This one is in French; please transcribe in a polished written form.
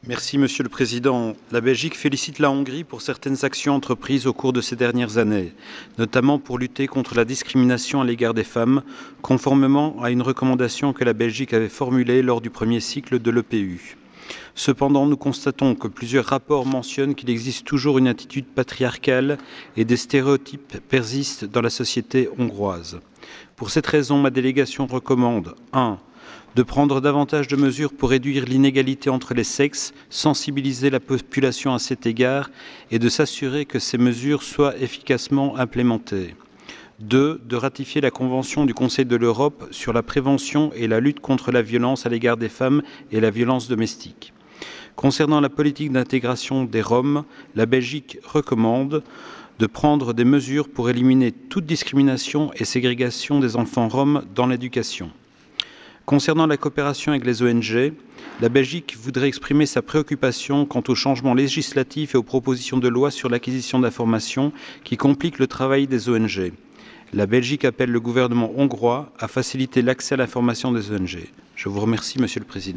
Monsieur le Président. La Belgique félicite la Hongrie pour certaines actions entreprises au cours de ces dernières années, notamment pour lutter contre la discrimination à l'égard des femmes, conformément à une recommandation que la Belgique avait formulée lors du premier cycle de l'EPU. Cependant, nous constatons que plusieurs rapports mentionnent qu'il existe toujours une attitude patriarcale et des stéréotypes persistent dans la société hongroise. Pour cette raison, ma délégation recommande 1. De prendre davantage de mesures pour réduire l'inégalité entre les sexes, sensibiliser la population à cet égard et de s'assurer que ces mesures soient efficacement implémentées. 2. De ratifier la Convention du Conseil de l'Europe sur la prévention et la lutte contre la violence à l'égard des femmes et la violence domestique. Concernant la politique d'intégration des Roms, la Belgique recommande de prendre des mesures pour éliminer toute discrimination et ségrégation des enfants roms dans l'éducation. Concernant la coopération avec les ONG, la Belgique voudrait exprimer sa préoccupation quant aux changements législatifs et aux propositions de loi sur l'acquisition d'informations qui compliquent le travail des ONG. La Belgique appelle le gouvernement hongrois à faciliter l'accès à l'information des ONG. Je vous remercie, Monsieur le Président.